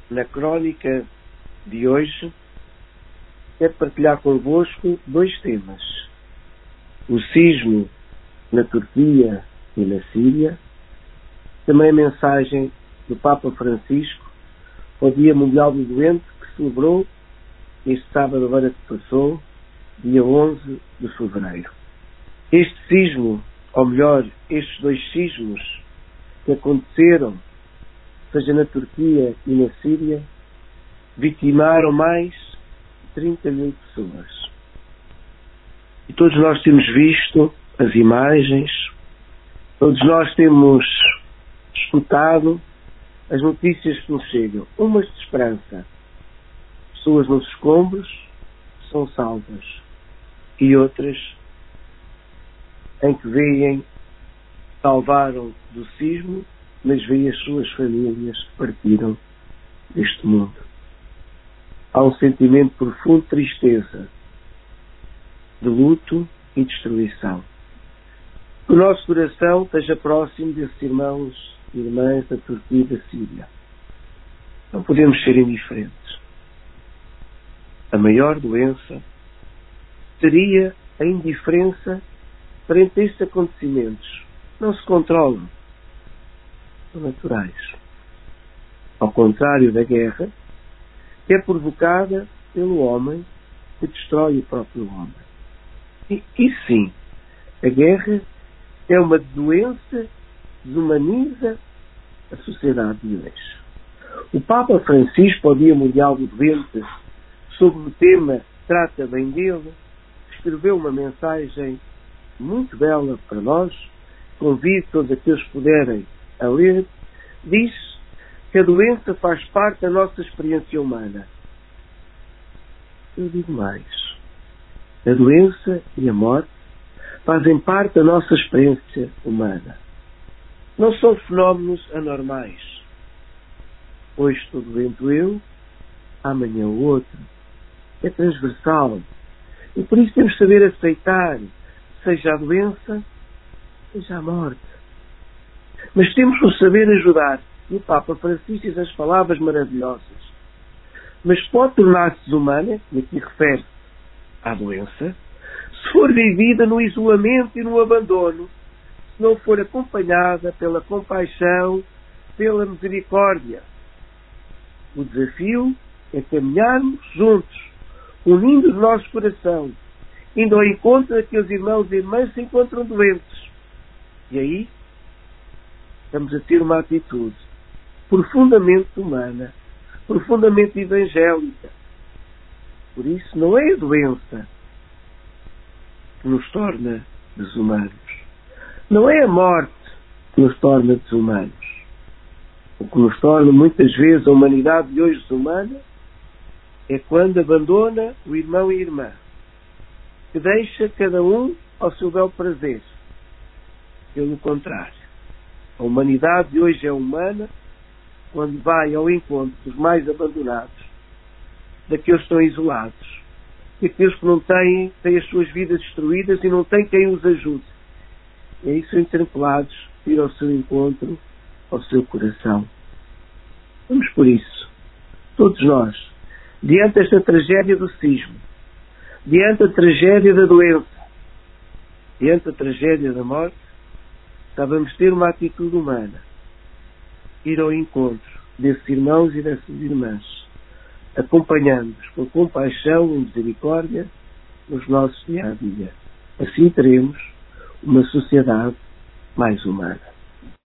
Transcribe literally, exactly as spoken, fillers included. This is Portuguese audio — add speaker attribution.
Speaker 1: Na crónica de hoje, quero partilhar convosco dois temas. O sismo na Turquia e na Síria, também a mensagem do Papa Francisco ao Dia Mundial do Doente, que celebrou este sábado agora que passou, dia onze de fevereiro. Este sismo, ou melhor, estes dois sismos que aconteceram, seja na Turquia e na Síria, vitimaram mais de trinta mil pessoas. E todos nós temos visto as imagens, todos nós temos escutado as notícias que nos chegam, umas de esperança. Pessoas nos escombros são salvas, e outras em que veem, salvaram do sismo, mas veem as suas famílias que partiram deste mundo. Há um sentimento de profunda tristeza, de luto e destruição. Que o nosso coração esteja próximo desses irmãos e irmãs da Turquia e da Síria. Não podemos ser indiferentes. A maior doença seria a indiferença perante estes acontecimentos. Não se controlam. São naturais. Ao contrário da guerra, que é provocada pelo homem que destrói o próprio homem. E, e sim, a guerra é uma doença que desumaniza a sociedade de hoje. O Papa Francisco, ao Dia Mundial do Doente, sobre o tema Trata Bem dele, escreveu uma mensagem muito bela para nós. Convido todos aqueles que puderem a ler. Diz que a doença faz parte da nossa experiência humana. Eu digo mais. A doença e a morte fazem parte da nossa experiência humana. Não são fenómenos anormais. Hoje estou doente eu, amanhã o outro. É transversal. E por isso temos de saber aceitar, seja a doença, seja a morte. Mas temos de saber ajudar. E o Papa Francisco diz as palavras maravilhosas. Mas pode tornar-se desumana, e aqui refere-se à doença, se for vivida no isolamento e no abandono, se não for acompanhada pela compaixão, pela misericórdia. O desafio é caminharmos juntos, unindo o nosso coração, indo ao encontro daqueles irmãos e irmãs que se encontram doentes. E aí, estamos a ter uma atitude profundamente humana, profundamente evangélica. Por isso, não é a doença que nos torna desumanos. Não é a morte que nos torna desumanos. O que nos torna, muitas vezes, a humanidade de hoje desumana é quando abandona o irmão e a irmã, que deixa cada um ao seu bel prazer. Pelo contrário, a humanidade de hoje é humana quando vai ao encontro dos mais abandonados, daqueles que estão isolados, daqueles que não têm, têm as suas vidas destruídas e não têm quem os ajude. E aí são interpelados a ir ao seu encontro, ao seu coração. Vamos por isso, todos nós, diante desta tragédia do sismo, diante da tragédia da doença, diante da tragédia da morte, já vamos ter uma atitude humana. Ir ao encontro desses irmãos e dessas irmãs, acompanhando-os com compaixão e misericórdia nos nossos dia a dia. Assim teremos uma sociedade mais humana.